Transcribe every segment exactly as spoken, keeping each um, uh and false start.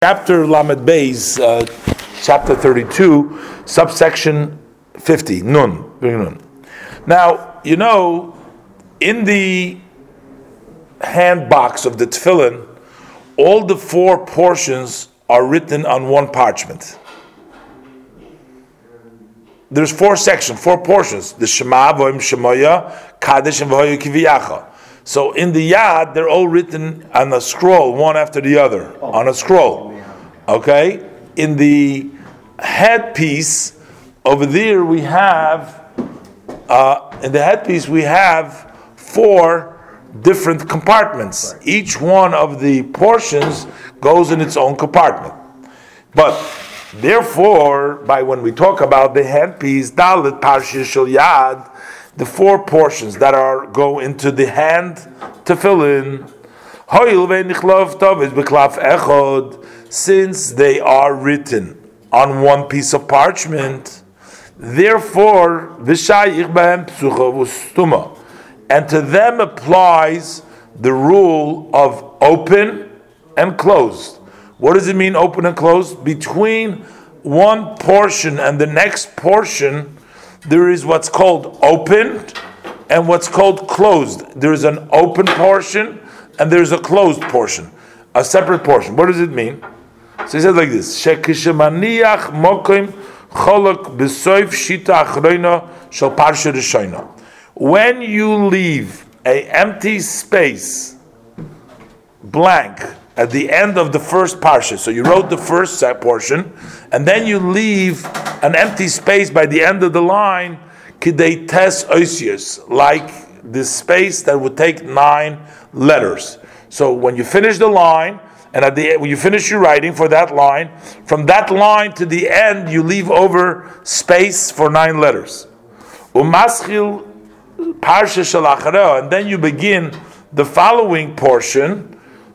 Chapter Lamed Beis, uh, chapter thirty-two, subsection fifty, Nun, Nun. Now, you know, in the hand box of the tefillin, all the four portions are written on one parchment. There's four sections, four portions. The Shema, Voim Shemoya, Kadesh, and Vohoyu Kiviyacha. So in the Yad, they're all written on a scroll, one after the other, on a scroll. Okay? In the headpiece, over there we have, uh, in the headpiece we have four different compartments. Each one of the portions goes in its own compartment. But therefore, by when we talk about the headpiece, Dalet Parsha Shel Yad, the four portions that are go into the hand tefillin, since they are written on one piece of parchment, therefore and to them applies the rule of open and closed. What does it mean, open and closed? Between one portion and the next portion, there is what's called open and what's called closed. There is an open portion and there is a closed portion, a separate portion. What does it mean? So he says like this: Shekishemaniach mokim cholok b'soif shita achroina shel parsha rishona. When you leave a empty space blank at the end of the first parsha, so you wrote the first portion, and then you leave an empty space by the end of the line, kidei tes oisius, like this space that would take nine letters. So when you finish the line, and at the when you finish your writing for that line, from that line to the end, you leave over space for nine letters. Umaschil parsha shel achareo, and then you begin the following portion.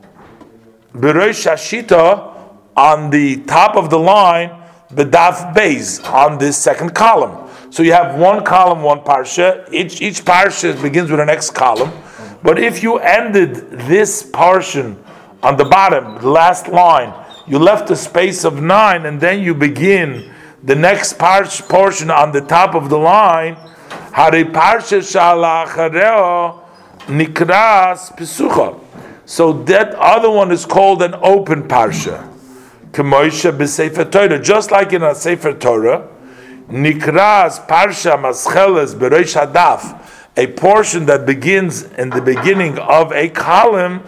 Berosh Hashita, on the top of the line, Bedaf Beis, on this second column. So you have one column, one parsha. Each each parsha begins with the next column. But if you ended this portion on the bottom, the last line, you left a space of nine, and then you begin the next parsh, portion on the top of the line. Hare parsha shalachareo nikras pesucha. So that other one is called an open parsha. Kemoisha b'sefer Torah, just like in a sefer Torah, nikras parsha mascheles bereish hadaf, a portion that begins in the beginning of a column.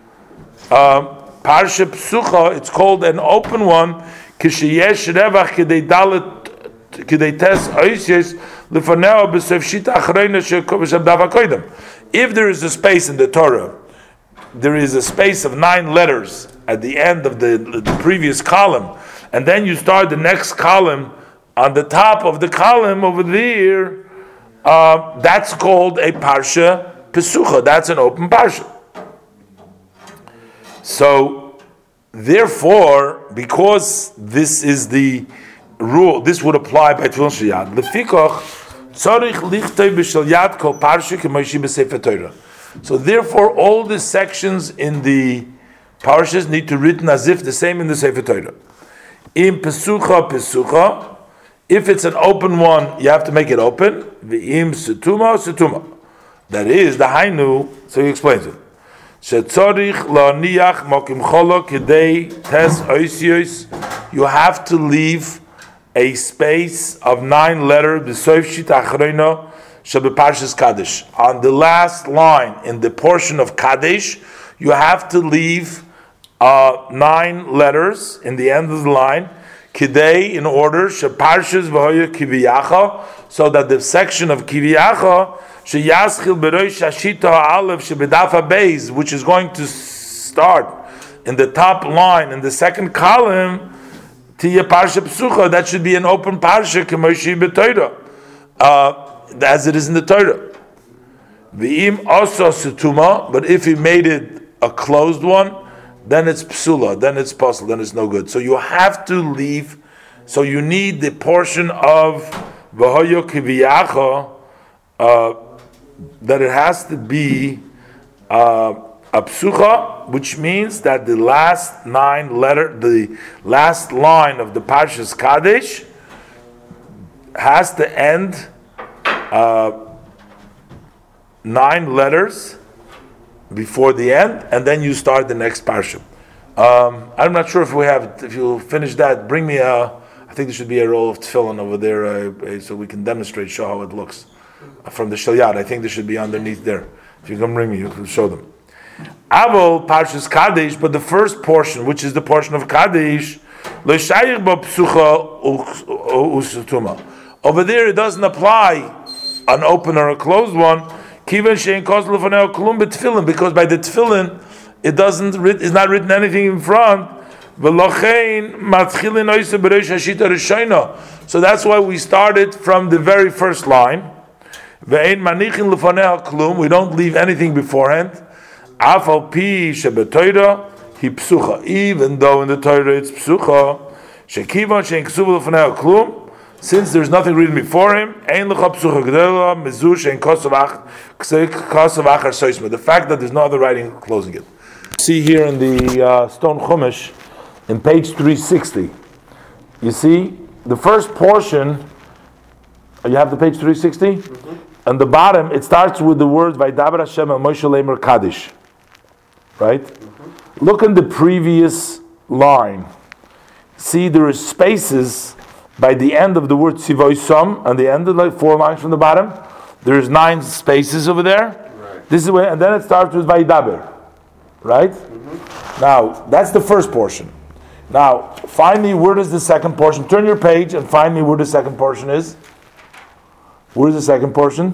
Uh, parsha psucha, it's called an open one. Kisheyesh revach kidei dalet kidei tes oisius lefaneo b'sefer shita achreina shekobeshem davakoidem. If there is a space in the Torah, there is a space of nine letters at the end of the, the previous column, and then you start the next column on the top of the column over there, uh, that's called a parsha pesucha. That's an open parsha. So, therefore, because this is the rule, this would apply by Tefillin Shel Yad. Lefikoch tzarich lichtoi b'shel yad kol parsha k'moishi b'sefer Torah. So therefore, all the sections in the parshas need to be written as if the same in the Sefer Torah. In pesucha pesucha, if it's an open one, you have to make it open. V'im setuma setuma. That is the hainu. So he explains it. Shetzorich la'niach mokim cholo kidei tes oisios. You have to leave a space of nine letters. B'soif shita achroina. Parshas Kadesh. On the last line in the portion of Kadesh, you have to leave uh, nine letters in the end of the line. Kidei, in order, Parshas V'hoya Kiviyacha, so that the section of Kiviyacha, Sheyaschil Berosh Hashita Aleph Shebedafa Beis, which is going to start in the top line in the second column, Tiya Parsha Psucha, that should be an open Parsha, Kemoshi B'Torah. Uh, as it is in the Torah. V'im also setuma, but if he made it a closed one, then it's psula, then it's puzzle, then it's no good. So you have to leave, so you need the portion of v'hoyo kiviyacha, uh, that it has to be uh, a psucha, which means that the last nine letter, the last line of the Parshas Kadesh has to end uh, nine letters before the end, and then you start the next parsha. Um, I'm not sure if we have. If you finish that, bring me a. I think there should be a roll of tefillin over there, uh, so we can demonstrate, show how it looks uh, from the Shalyad. I think there should be underneath there. If you come bring me, you can show them. Avol Parshas Kadesh, but the first portion, which is the portion of Kadesh, l'shayich bo psucha usutuma. Over there, it doesn't apply an open or a closed one. Kivan shein kos lefanei klum betefillin, because by the tefillin, it doesn't. It's not written anything in front. So that's why we started from the very first line. We don't leave anything beforehand. Even though in the Torah it's psucha, since there's nothing written before him, the fact that there's no other writing closing it. See here in the uh, Stone Chumash, in page three sixty, you see the first portion. You have the page three sixty, mm-hmm. On the bottom it starts with the words "Vaydaber Hashem el Moshe Leimer Kaddish." Right? Mm-hmm. Look in the previous line. See, there is spaces by the end of the word Tzivoisam, and the end of like four lines from the bottom. There's nine spaces over there. Right. This is where, and then it starts with Vaydaber. Right? Mm-hmm. Now, that's the first portion. Now, find me where does the second portion. Turn your page and find me where the second portion is. Where's the second portion?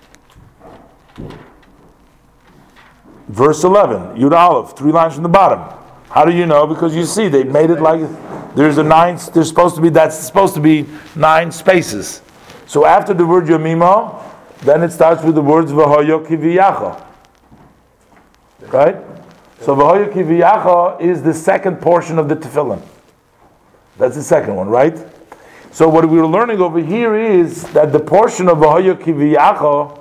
Verse eleven, Yud Aleph, three lines from the bottom. How do you know? Because you see, they made it like there's a nine. There's supposed to be that's supposed to be nine spaces. So after the word Yomima, then it starts with the words V'hoyo Kiviyacha. Right? So V'hoyo Kiviyacha is the second portion of the tefillin. That's the second one, right? So what we're learning over here is that the portion of V'hoyo Kiviyacha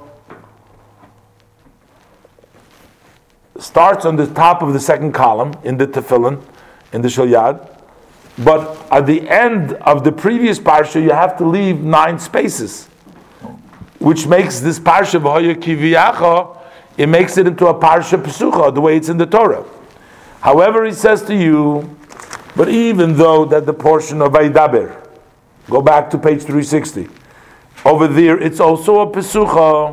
starts on the top of the second column in the tefillin, in the Shalyad. But at the end of the previous parsha, you have to leave nine spaces, which makes this parsha V'hoyo Kiviyacha, it makes it into a parsha pesucha, the way it's in the Torah. However, he says to you, but even though that the portion of Vaydaber, go back to page three sixty, over there it's also a pesucha.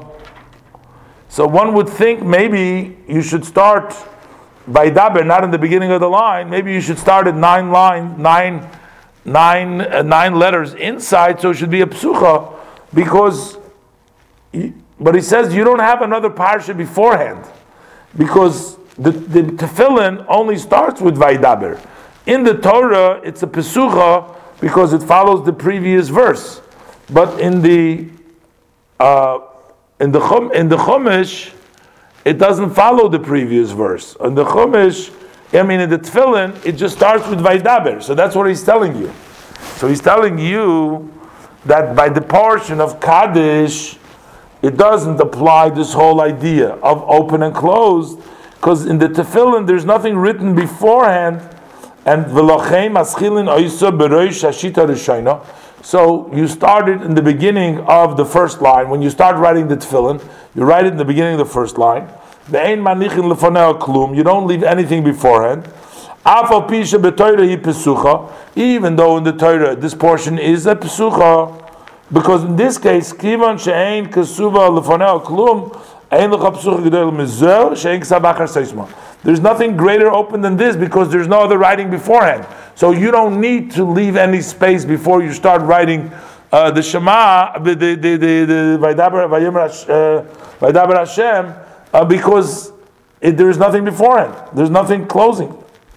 So one would think maybe you should start Vaydaber, not in the beginning of the line. Maybe you should start at nine line, nine, nine, uh, nine letters inside, so it should be a pesucha, because. He, But he says you don't have another parsha beforehand, because the, the tefillin only starts with Vaydaber. In the Torah, it's a pesucha because it follows the previous verse. But in the uh, in the chum, in the Chumash, it doesn't follow the previous verse. In the Chumash, I mean in the tefillin, it just starts with Vaydaber. So that's what he's telling you. So he's telling you that by the portion of Kaddish, it doesn't apply this whole idea of open and closed, because in the tefillin there's nothing written beforehand, and v'lochem aschilin oisa beroish hashita rishayna. So you started in the beginning of the first line. When you start writing the tefillin, you write it in the beginning of the first line. Ve'ein manichin lefanei klum. You don't leave anything beforehand. Afal pisha b'Torah hi pesucha. Even though in the Torah this portion is a pesucha. Because in this case, kivan she'ein kesuva lefanei klum, ein lecha pesucha gedol mizel she'ein ksav achar seisma. There's nothing greater open than this, because there's no other writing beforehand. So you don't need to leave any space before you start writing uh, the Shema, the the the the Vaydaber Vaydaber Hashem, uh, because it, there is nothing beforehand. There's nothing closing.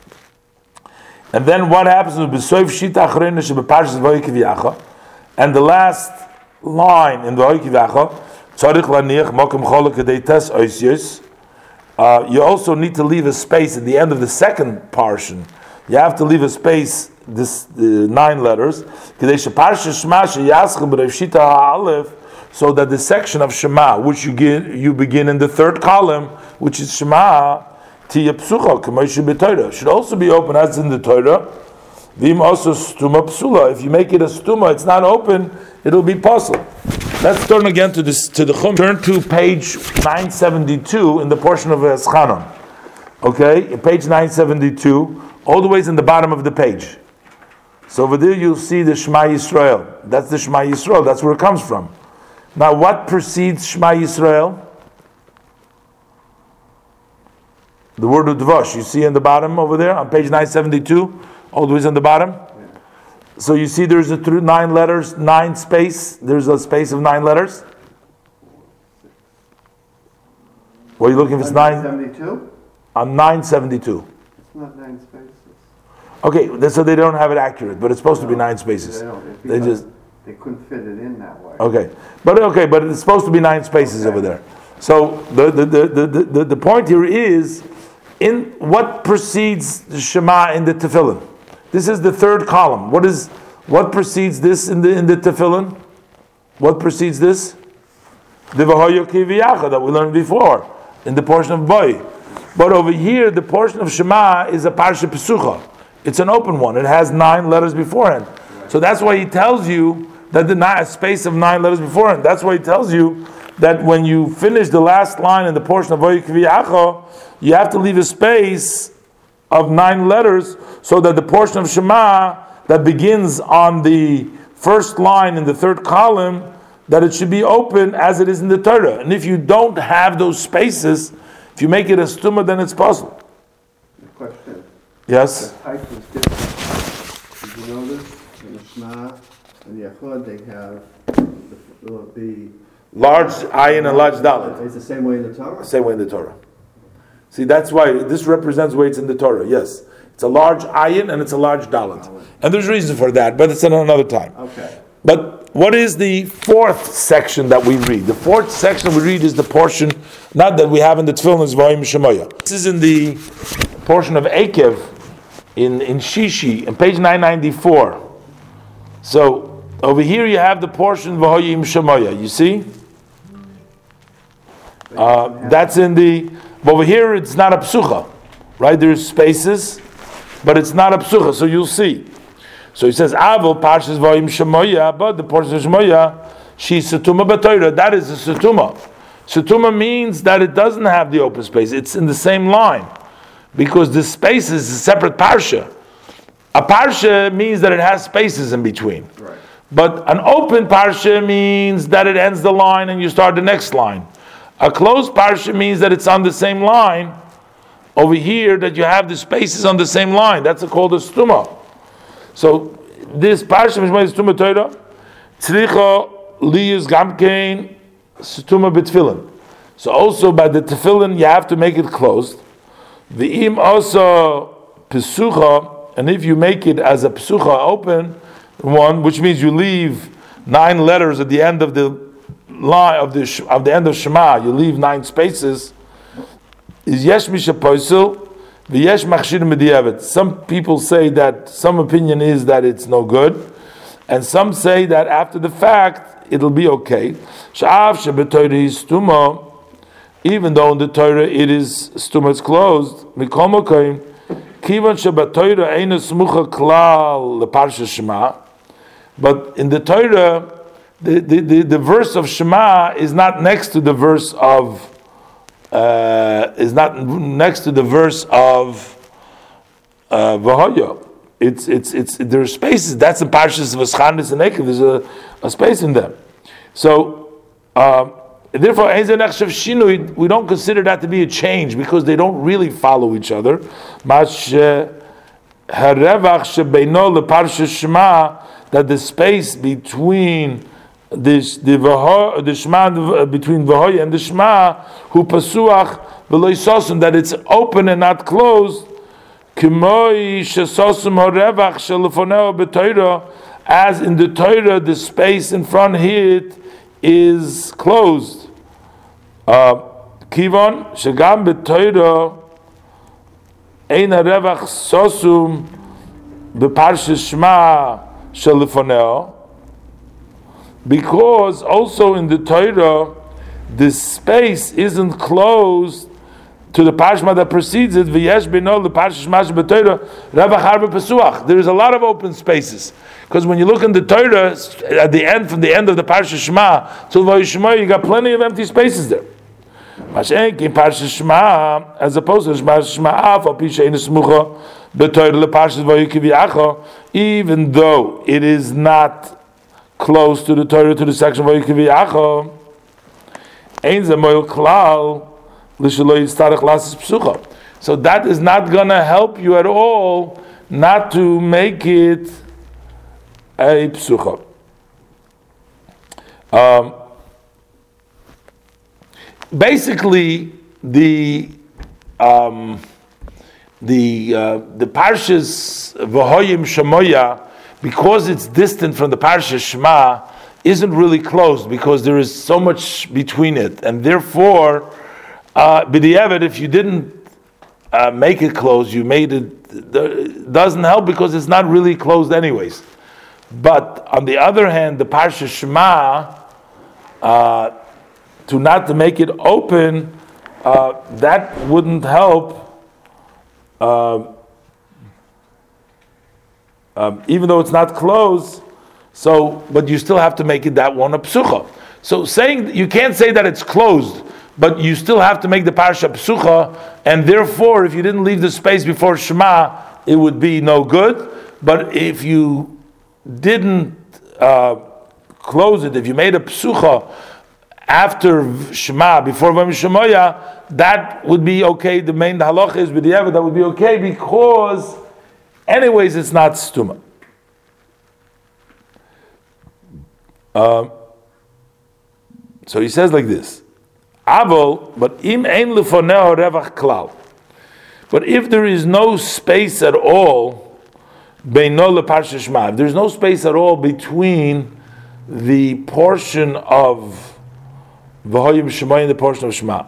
And then what happens with B'soif Shita Achrona shebeParshas V'hoyo Kiviyacha? And the last line in the V'hoyo Kiviyacha, Tzarich laniach mokem cholek kedei tes oisios. You also need to leave a space at the end of the second portion. You have to leave a space, this uh, nine letters, kedei sheParshas Shema sheyaschem b'Rav Shita ha'alef, so that the section of Shema, which you get, you begin in the third column, which is Shema, Tiya psucha k'moshe b'Torah. Should also be open as in the Torah. V'im also stuma psula. If you make it a stuma, it's not open, it'll be possible. Let's turn again to this to the Chum. Turn to page nine seventy-two in the portion of Eschanon. Okay, page nine seventy-two, all the way in the bottom of the page. So over there you'll see the Shema Yisrael. That's the Shema Yisrael. That's where it comes from. Now, what precedes Shema Yisrael? The word of Dvash. You see in the bottom over there on page nine seventy-two, all the way in the bottom. So you see there's a th- nine letters, nine space. There's a space of nine letters. What are you looking for? It's nine seventy-two? On nine seventy-two. It's not nine spaces. Okay, so they don't have it accurate, but it's supposed no, to be nine spaces. They don't. They just they couldn't fit it in that way. Okay, but okay, but it's supposed to be nine spaces okay. over there. So the the, the, the, the the point here is in what precedes the Shema in the Tefillin. This is the third column. What is what precedes this in the in the Tefillin? What precedes this? The V'hoyo Kiviyacha that we learned before in the portion of Boy. But over here, the portion of Shema is a Parsha Pesucha. It's an open one. It has nine letters beforehand. So that's why he tells you that the nine, space of nine letters beforehand. That's why he tells you that when you finish the last line in the portion of V'hoyo Kiviyacha, you have to leave a space of nine letters, so that the portion of Shema that begins on the first line in the third column, that it should be open as it is in the Torah. And if you don't have those spaces, if you make it a stuma, then it's possible. The question. Yes? The type is different. Did you notice in the Shema and the Echad they have the, the large ayin and large dalet. It's the same way in the Torah? Same way in the Torah. See, that's why this represents where it's in the Torah. Yes, it's a large ayin and it's a large dalet, and there's reason for that, but it's another time. Okay. But what is the fourth section that we read? The fourth section we read is the portion, not that we have in the Tefillin, is V'hoyim Shemoya. This is in the portion of Ekev in in Shishi, in page nine ninety-four. So over here you have the portion V'hoyim Shemoya. You see, uh, that's in the. But over here it's not a psucha, right? There's spaces, but it's not a psucha, so you'll see. So he says, Avil Parshas V'hoyim Shemoya, but the portion of Shemoya, she's Setuma B'Torah. That is a Setuma. Setuma means that it doesn't have the open space. It's in the same line, because the space is a separate Parsha. A Parsha means that it has spaces in between. Right. But an open Parsha means that it ends the line and you start the next line. A closed parsha means that it's on the same line. Over here, that you have the spaces on the same line. That's called a stuma. So this parsha is stuma Torah. Tzricha liyus gamkein stuma b'tefillin. So also by the tefillin, you have to make it closed. V'im also pesucha, and if you make it as a pesucha open one, which means you leave nine letters at the end of the line of the of the end of Shema, you leave nine spaces. Is yesh misha poisul, v'yesh machshir mediavet. Some people say that, some opinion is that it's no good, and some say that after the fact it'll be okay. Sha'av shebetoyre is stuma, even though in the Torah it is stuma, it's closed. Mikol mokim, kivan shebetoyre eina smucha klal leparsha Shema, but in the Torah, The, the, the, the verse of Shema is not next to the verse of uh, is not next to the verse of uh, V'hoyo. It's it's it's there are spaces. That's in Parshas V'schandis and Ekev. There's a, a space in them. So um, therefore, we don't consider that to be a change because they don't really follow each other. That the space between This the v'ho, the Shema between V'hoy and the Shema who pasuach v'lo yisosum, that it's open and not closed. Kimoi shesosum horevach shelefoneo b'Torah, as in the Torah the space in front here is closed. Kivon shegam b'Torah ein harevach sosum b'Parshas Shema shelefoneo. Because also in the Torah, the space isn't closed to the parshma that precedes it. V'yesh b'no l'parsha Shema shebeTorah revach harba pesuach. There is a lot of open spaces because when you look in the Torah at the end, from the end of the parsha Shema till Vayishma, you got plenty of empty spaces there. Mashenk in parsha Shema, as opposed to Shema Shema af al pi she'ein smucha beTorah leparsha Vayikivyacha, even though it is not close to the Torah, to the section Vayikivyacha, ein zemoil klal. So that is not going to help you at all not to make it a psucha. Um, basically, the um, the uh, the parshas V'hoyim Shemoya, because it's distant from the parsha Shema, isn't really closed because there is so much between it, and therefore. Uh, B'diavad, if you didn't uh, make it closed, you made it, it doesn't help because it's not really closed anyways. But on the other hand, the Parsha Shema, uh, to not to make it open, uh, that wouldn't help. Uh, um, even though it's not closed, so but you still have to make it that one a psucha. So saying you can't say that it's closed. But you still have to make the parsha psucha, and therefore, if you didn't leave the space before Shema, it would be no good. But if you didn't uh, close it, if you made a psucha after Shema, before Vayim Shemoya, that would be okay. The main halacha is b'diavad, that would be okay because, anyways, it's not stuma. Uh, so he says like this. Avol, but im ein lefoneo revach klal. But if there is no space at all, beino leparsha Shema, if there's no space at all between the portion of V'hoyim Shema and the portion of Shema,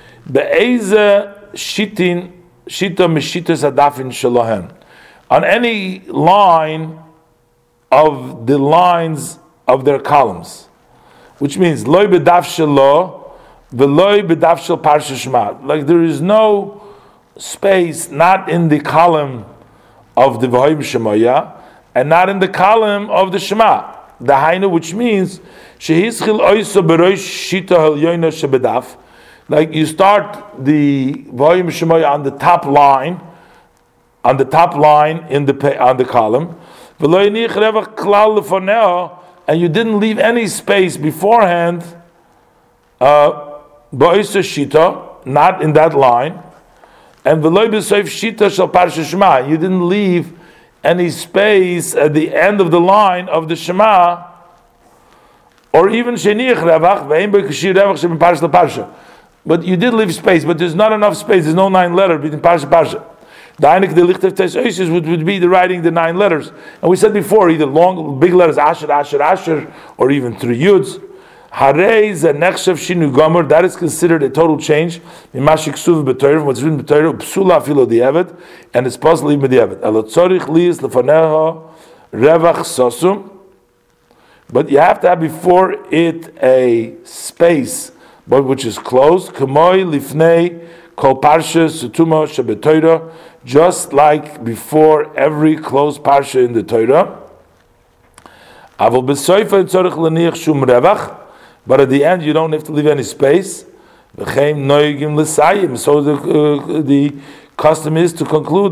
be'eze shitin shita mishitas adafin shalohen, on any line of the lines of their columns, which means loy bedaf shelo. V'loy b'daf shel parsha Shema. Like there is no space, not in the column of the V'hoyim Shemoya, and not in the column of the Shema. The Hainu, which means shehischil oiso berosh shita halyoina shebedaf. Like you start the V'hoyim Shemoya on the top line, on the top line in the on the column. V'loy nich revach klal lefoneo, and you didn't leave any space beforehand. Uh, Ba'isa shita, not in that line, and v'loy b'soif shita shel parsha Shema. You didn't leave any space at the end of the line of the Shema, or even sheniach revach ve'im b'kashir revach shemin parsha l'parsha. But you did leave space, but there's not enough space. There's no nine letter between parsha and parsha. The einik the licht of tes oises would would be the writing the nine letters, and we said before either long big letters asher asher asher, or even three yuds. Harei ze nechshav shinu gomer. That is considered a total change. Mimashik suv b'Torah, what's written b'Torah, psula afilo di'evet, and it's possible even b'di'evet. Elo tzorich liis lefaneho revach sosum. But you have to have before it a space, but which is closed. K'moi lifnei kol parsha sutumo sheb'Torah, just like before every closed parsha in the Torah. Avol b'soifa tzorich leniach shum revach. But at the end, you don't have to leave any space. So the, uh, the custom is to conclude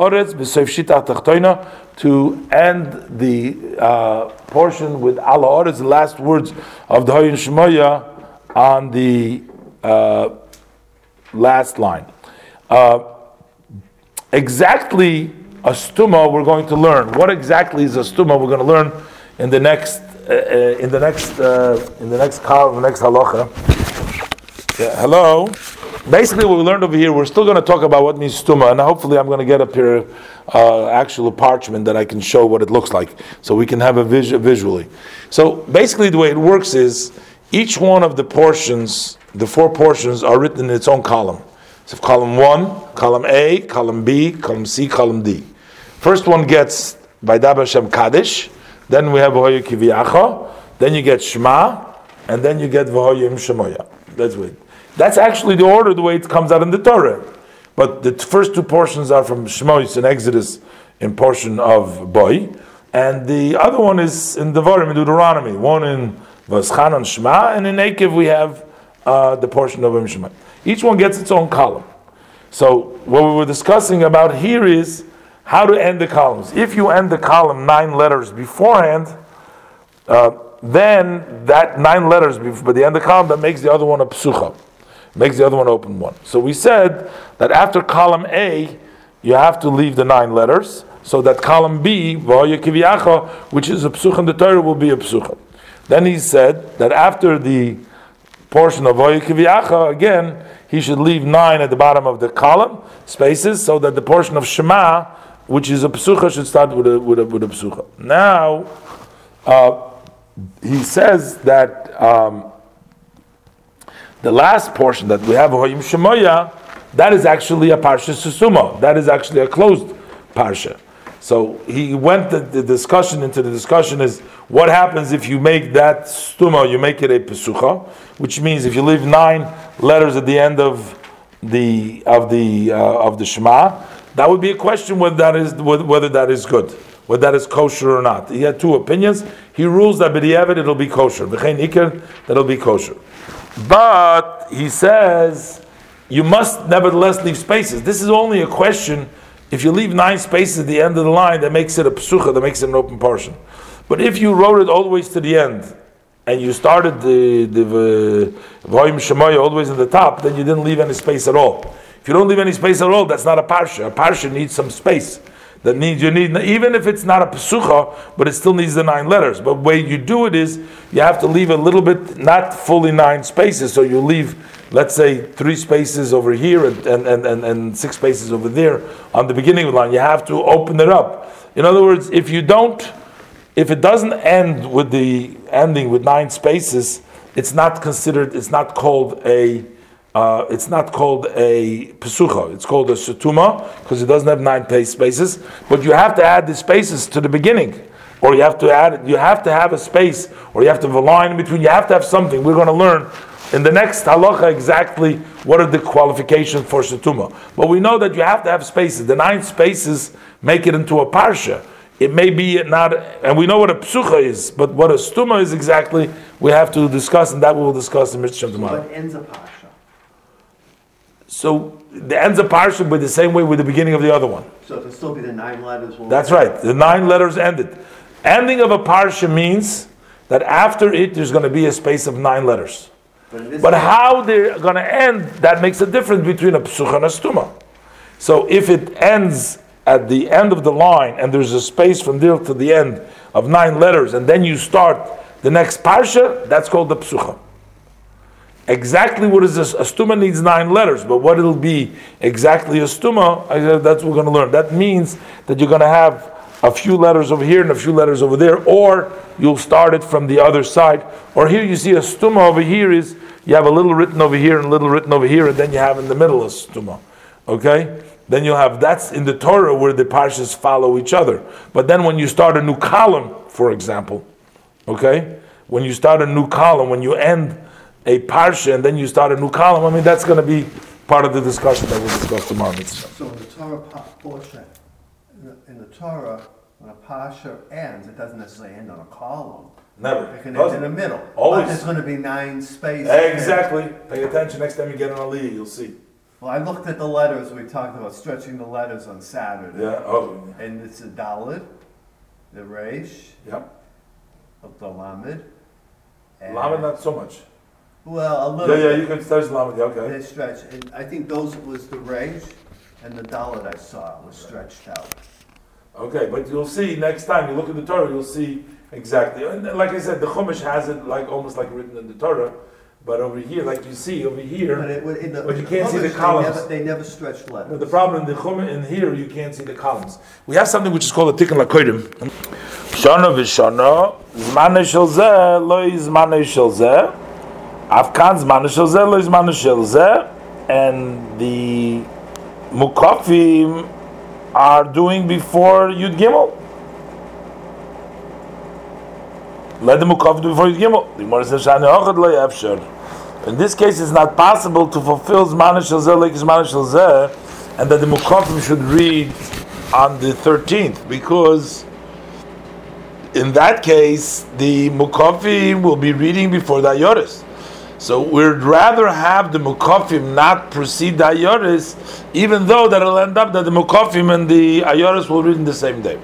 to end the uh, portion with ala oretz, the last words of the V'hoyim Shemoya on the uh, last line. Uh, exactly a stuma we're going to learn. What exactly is a stuma we're going to learn in the next Uh, in the next uh, in the next column, the next halacha. Yeah, hello. Basically, what we learned over here, we're still going to talk about what means stuma, and hopefully, I'm going to get up here uh, actual parchment that I can show what it looks like, so we can have a vis- visually. So basically, the way it works is each one of the portions, the four portions, are written in its own column. So column one, column A, column B, column C, column D. First one gets by Dab Hashem Kaddish. Then we have V'hoyu Kiviyacha, then you get Shema, and then you get V'hoyim Shemoya. That's it. That's actually the order, the way it comes out in the Torah. But the first two portions are from Shmois and Exodus in portion of Boy, and the other one is in Devarim in Deuteronomy. One in Vaschan and Shema, and in Ekev we have uh, the portion of Shema. Each one gets its own column. So what we were discussing about here is how to end the columns. If you end the column nine letters beforehand, uh, then that nine letters before the end of the column, that makes the other one a psucha, makes the other one open one. So we said that after column A, you have to leave the nine letters, so that column B, which is a psucha in the Torah, will be a psucha. Then he said that after the portion of Voyakiviacha, again, he should leave nine at the bottom of the column, spaces, so that the portion of Shema, which is a psucha, should start with a, with a, with a psucha. Now, uh, he says that um, the last portion that we have, Hoyim Shemoya, that is actually a Parsha Susuma. That is actually a closed Parsha. So he went, the, the discussion into the discussion is, what happens if you make that Stuma, you make it a Pesucha, which means if you leave nine letters at the end of the of the uh, of the Shema, that would be a question whether that is whether that is good, whether that is kosher or not. He had two opinions. He rules that b'diavad it'll be kosher, v'chein ikar that'll be kosher. But he says you must nevertheless leave spaces. This is only a question if you leave nine spaces at the end of the line, that makes it a psucha, that makes it an open portion. But if you wrote it all the way to the end, and you started the the Voyim Shemoya all the way to the top, then you didn't leave any space at all. If you don't leave any space at all, that's not a parsha. A parsha needs some space. That needs you need even if it's not a pesucha, but it still needs the nine letters. But the way you do it is you have to leave a little bit, not fully nine spaces. So you leave, let's say, three spaces over here and and, and, and, and six spaces over there on the beginning of the line. You have to open it up. In other words, if you don't, if it doesn't end with the ending with nine spaces, it's not considered. It's not called a. Uh, it's not called a pesucha. It's called a sutuma because it doesn't have nine spaces. But you have to add the spaces to the beginning, or you have to add. You have to have a space, or you have to have a line in between. You have to have something. We're going to learn in the next halacha exactly what are the qualifications for sutuma. But we know that you have to have spaces. The nine spaces make it into a parsha. It may be not, and we know what a psucha is, but what a stuma is exactly, we have to discuss, and that we will discuss in Mitzvah tomorrow. What ends a parsha? So the ends of parsha be the same way with the beginning of the other one. So it'll still be the nine letters. Will That's right. The nine letters ended. Ending of a parsha means that after it there's going to be a space of nine letters. But, but how they're going to end, that makes a difference between a psucha and a stuma. So if it ends at the end of the line and there's a space from there to the end of nine letters, and then you start the next parsha, that's called the psucha. Exactly what is this? A stuma needs nine letters, but what it'll be exactly a stuma, I said that's what we're going to learn. That means that you're going to have a few letters over here and a few letters over there, or you'll start it from the other side. Or here you see a stuma over here is, you have a little written over here and a little written over here, and then you have in the middle a stuma. Okay? Then you'll have, that's in the Torah where the parshas follow each other. But then when you start a new column, for example, okay? When you start a new column, when you end a parsha and then you start a new column, I mean, that's going to be part of the discussion that we'll discuss tomorrow. So in the Torah portion, in the, in the Torah, when a parsha ends, it doesn't necessarily end on a column. Never. It can end in the middle. Always. But there's going to be nine spaces. Exactly. Pay attention next time you get an aliyah, you'll see. Well, I looked at the letters. We talked about stretching the letters on Saturday. Yeah. Oh. And it's the Dalet, the Reish, Yep. the Lamed. and- Lamed, not so much. Well, a little. Yeah, yeah, bit. you can start Lamed. Yeah, okay. They stretch, and I think those was the Reish, and the Dalet I saw was stretched out. Okay, but you'll see next time you look at the Torah, you'll see exactly. And like I said, the Chumash has it like almost like written in the Torah, but over here, like you see over here, But, it, would- in the, But you in can't see the Chumash, columns. They never, they never stretched letters. but the problem in the Chumash in here, you can't see the columns. We have something which is called a Tikkun LaKodim. Shana v'shana, zmane shel zeh, lo zmane shel zeh, afkan zmane shel zeh, lo zmane shel zeh, and the Mukafim are doing before Yud Gimel. Let the Mukaf do before Yud Gimel. The Gemara says, "Shani ochad lo yafsher." In this case, it's not possible to fulfill Zman Shel Zeh like Zman Shel Zeh, and that the Mukafim should read on the thirteenth, because in that case, the Mukafim will be reading before the Ayoris. So we'd rather have the Mukafim not precede the Ayoris, even though that it'll end up that the Mukafim and the Ayoris will read in the same day.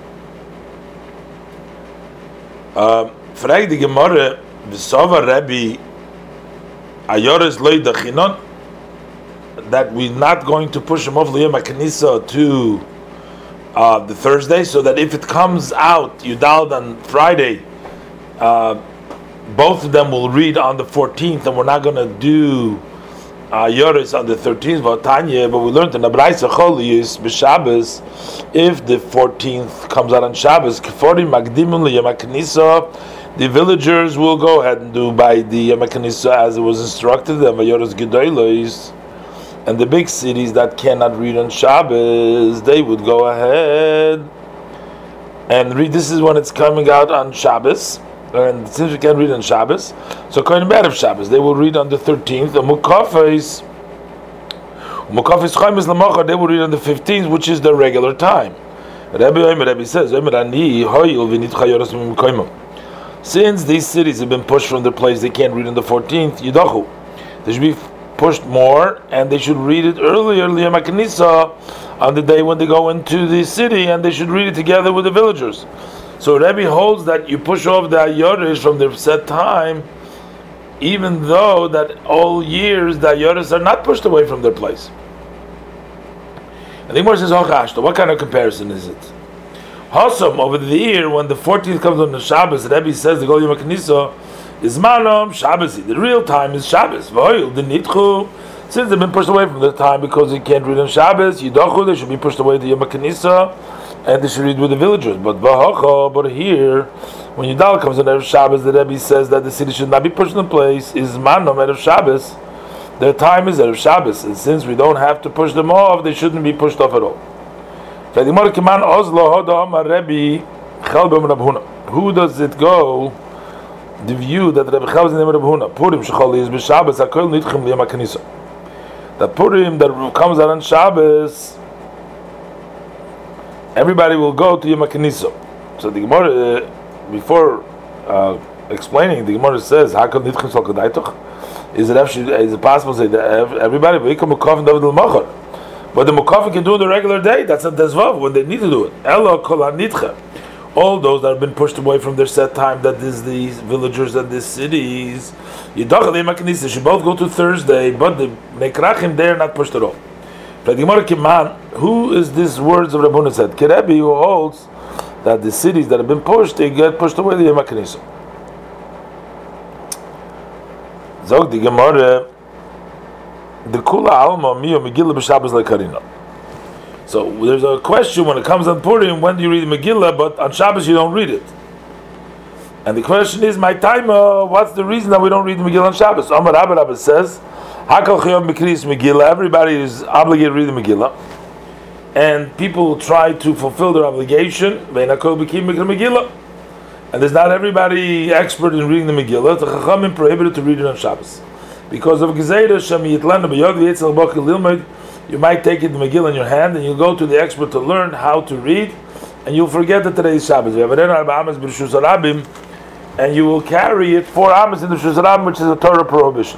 Frag the Gemara, V'sova Rebbe Ayoris loy dachinon, that we're not going to push him off Liyam HaKnisa to uh, the Thursday, so that if it comes out Yudal on Friday, uh, both of them will read on the fourteenth, and we're not going to do uh, Yoris on the thirteenth. But we learned in the Braisa Cholius b'Shabbos, if the fourteenth comes out on Shabbos, Kefori Magdimun Liyam HaKnisa, the villagers will go ahead and do by the Yom HaKnisa as it was instructed, the Vayoros Gedolos, and the big cities that cannot read on Shabbos, they would go ahead and read. This is when it's coming out on Shabbos, and since we can't read on Shabbos, so Kohen B'Erev Shabbos, they will read on the thirteenth. The Mukafis, Mukafis Chaimis Lamachar, they will read on the fifteenth, which is the regular time. Rabbi Omer, Rabbi says, Omer Ani Hoyil V'Nit Chayoros Mimkoimim. Since these cities have been pushed from their place, they can't read on the fourteenth, Yidachu. They should be pushed more, and they should read it earlier, Liyam HaKnisa, on the day when they go into the city, and they should read it together with the villagers. So Rebbe holds that you push off the Ayorish from their set time, even though that all years the Ayorish are not pushed away from their place. And the Gemara says, what kind of comparison is it? Hasam, over the year, when the fourteenth comes on the Shabbos, Rebbe says the Gol Yom HaKnisa is Manom Shabbos. The real time is Shabbos. V'hoil the Nitchu. Since they've been pushed away from the time because they can't read on Shabbos, Yidachu, they should be pushed away to Yom HaKnisa, and they should read with the villagers. But V'hocha, but here, when Yudal comes on Erev Shabbos, the Rebbe says that the city should not be pushed in place. Is Manom Erev Shabbos. Their time is Erev Shabbos, and since we don't have to push them off, they shouldn't be pushed off at all. Who does it go? The view that Rebbe Chav is in the Rebbe Huna. Purim shechol is b'Shabbos hakol nitchem liyam HaKnisa. The Purim that comes out on Shabbos, everybody will go to Yom HaKnisa. So the Gemara, uh, before uh, explaining, the Gemara says, hakol nitchem sol kadaitoch. Is it actually, is it possible to say that everybody will come ukaf David al-Machar? But the Mukafim can do it the regular day. That's a desvav when they need to do it. Elo kol hanitcha. All those that have been pushed away from their set time, that is these villagers and these cities, Yidach Liyam HaKnisa, should both go to Thursday, but the Nekrachim, they are not pushed at all. Who is these words of Rabbuna said? Kerebi, who holds that the cities that have been pushed, they get pushed away to Yom HaKnisa. Zog the Gemara, the Kula Alma Miyo Megillah b'Shabbos lekarina. So there's a question when it comes on Purim, when do you read the Megillah, but on Shabbos you don't read it? And the question is, my time, uh, what's the reason that we don't read the Megillah on Shabbos? Amar Rabbi Rabbi says, Hakal Chayov Mikris Megillah, everybody is obligated to read the Megillah, and people try to fulfill their obligation, Ve'nakol B'kim Megillah, and there's not everybody expert in reading the Megillah. The Chachamim prohibited to read it on Shabbos. Because of Gezeira, Shem Yitlana B'Yod V'Yetzel B'Chil Lilmod, you might take it the Megillah in your hand, and you'll go to the expert to learn how to read, and you'll forget that today is Shabbos. And you will carry it four amas in the Rishus Harabim, which is a Torah prohibition.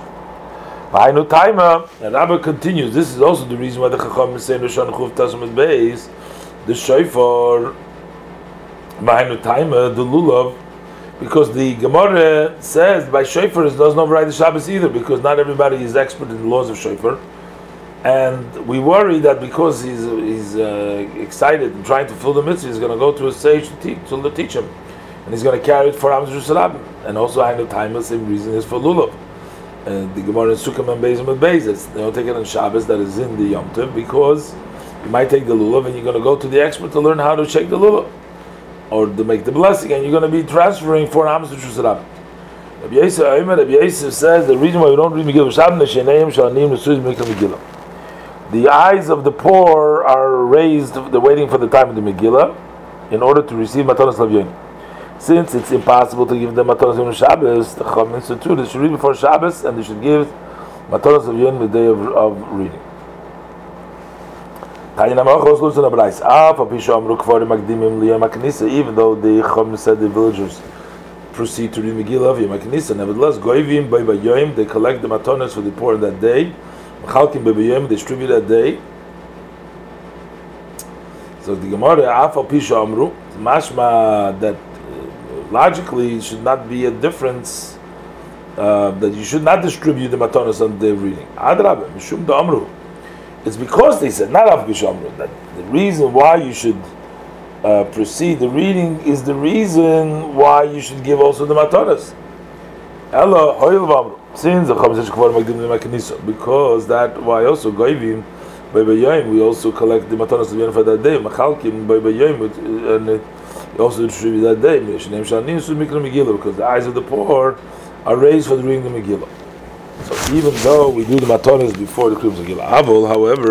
And Rabbi continues, this is also the reason why the Chacham is saying Rishon Chuf Tasumit Beis, the Shofar, Ma'inu Taima, the Lulav, because the Gemara says by Shofar it doesn't override the Shabbos either, because not everybody is expert in the laws of Shofar. And we worry that because he's he's uh, excited and trying to fill the mitzvah, he's going to go to a sage to teach, to teach him, and he's going to carry it for Amos Yerushalayim. And also, I know time the same reason is for lulav. And the Gemara in Sukkah and Beis and Beis, they don't take it on Shabbos that is in the Yom Tov, because you might take the lulav and you're going to go to the expert to learn how to shake the lulav or to make the blessing, and you're going to be transferring for Amos Yerushalayim. Rabbi Yosef Omer, Rabbi Yosef says the reason why we don't read Megillah Shabbos is Sheneim Shalanim Nesuim Mikra Megillah. The eyes of the poor are raised, they're waiting for the time of the Megillah in order to receive Matanos Lavyonim. Since it's impossible to give them Matanos on Shabbos, the Chacham instituted they should read before Shabbos, and they should give Matanos of Yom, the day of, of reading. Even though the Chum said the villagers proceed to read Megillah of Yom HaKnisa, nevertheless, Goyvim by Yom, they collect the matanos for the poor in that day. Mechalkim by Yom, they distribute that day. So the Gemara, Afal Pisha Amru, mashma that uh, logically it should not be a difference, uh, that you should not distribute the matanos on the day of reading. Adrab, Mishum da Amru. It's because they said, not Afal Pisha Amru, that the reason why you should uh, proceed the reading is the reason why you should give also the matanos. Ella, Hoyel Vamru. Since the Chum says because that why also Goyvim, by Bayayim, we also collect the matanos to be for that day. Machalkim by Bayayim, and it also distribute that day. Because the eyes of the poor are raised for reading the Megillah. So even though we do the matanos before the Kriyas Megillah, Avol, however.